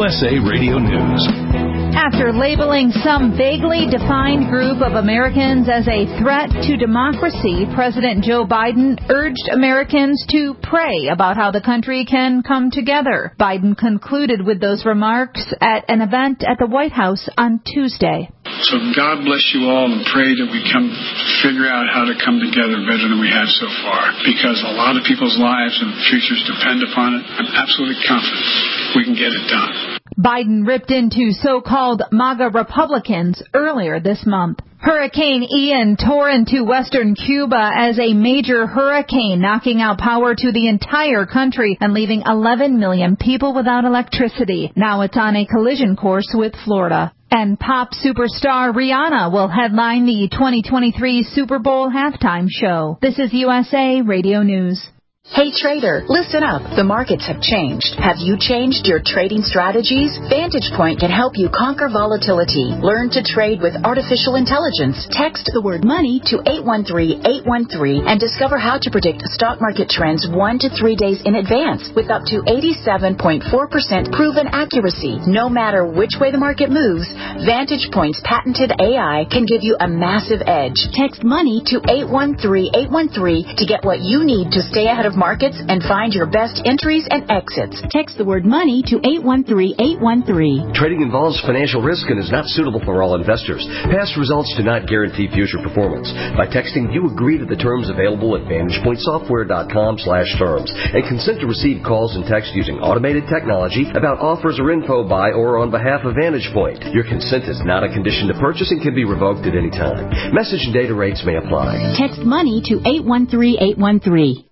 USA Radio News. After labeling some vaguely defined group of Americans as a threat to democracy, President Joe Biden urged Americans to pray about how the country can come together. Biden concluded with those remarks at an event at the White House on Tuesday. So God bless you all, and pray that we can figure out how to come together better than we have so far, because a lot of people's lives and futures depend upon it. I'm absolutely confident we can get it done. Biden ripped into so-called MAGA Republicans earlier this month. Hurricane Ian tore into western Cuba as a major hurricane, knocking out power to the entire country and leaving 11 million people without electricity. Now it's on a collision course with Florida. And pop superstar Rihanna will headline the 2023 Super Bowl halftime show. This is USA Radio News. Hey trader, listen up. The markets have changed. Have you changed your trading strategies? Vantage Point can help you conquer volatility. Learn to trade with artificial intelligence. Text the word money to 813-813 and discover how to predict stock market trends 1 to 3 days in advance with up to 87.4% proven accuracy. No matter which way the market moves, Vantage Point's patented AI can give you a massive edge. Text money to 813-813 to get what you need to stay ahead of markets and find your best entries and exits. Text the word money to 813-813. Trading involves financial risk and is not suitable for all investors. Past results do not guarantee future performance. By texting, you agree to the terms available at VantagePointSoftware.com/terms and consent to receive calls and text using automated technology about offers or info by or on behalf of Vantage Point. Your consent is not a condition to purchase and can be revoked at any time. Message and data rates may apply. Text money to 813-813.